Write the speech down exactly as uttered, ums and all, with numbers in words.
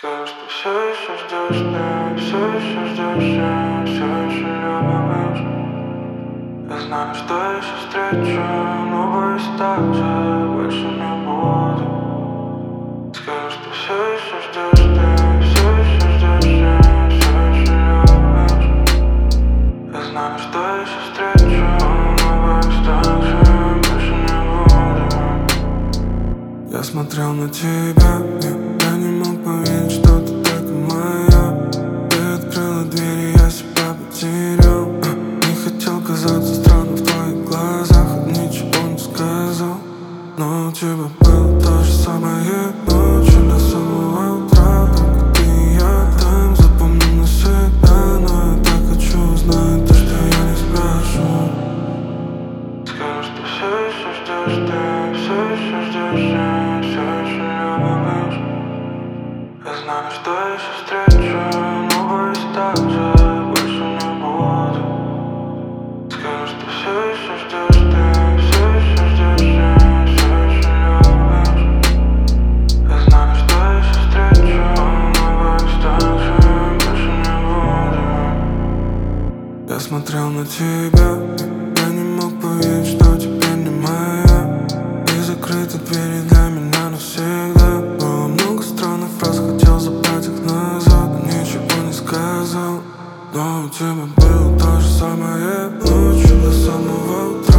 Скажешь, ты все еще ждешь меня, все еще ждешь меня, все еще любишь. Я знаю, что еще встречу, но боюсь так же, больше не буду. Скажешь, ты все еще ждешь меня, все еще ждешь меня, все еще любишь. Я знаю, что еще встречу, но боюсь так же, больше не буду. Я смотрел на тебя, я не мог поверить, что ты так и моя. Ты открыла дверь, и я себя потерял. Не хотел казаться странным в твоих глазах, ничего не сказал. Но у тебя было то же самое ночью до самого утра. Только ты и я там, запомнил навсегда. Но я так хочу узнать то, что я не спрошу. Скажешь, ты все еще ждешь, ты все еще ждешь, я все еще любишь. Я знаю, что еще встречу, но боюсь так же, больше не буду. Скажешь, ты все еще ждешь, ты все еще ждешь, я все еще любишь. Я знаю, что еще встречу, но боюсь так же, больше не буду. Я смотрел на тебя, я не мог поверить, что теперь не моя. И закрыты двери для меня навсегда. Было много странных фраз, хотел забрать их назад, но ничего не сказал. Но у тебя было то же самое ночью до самого утра.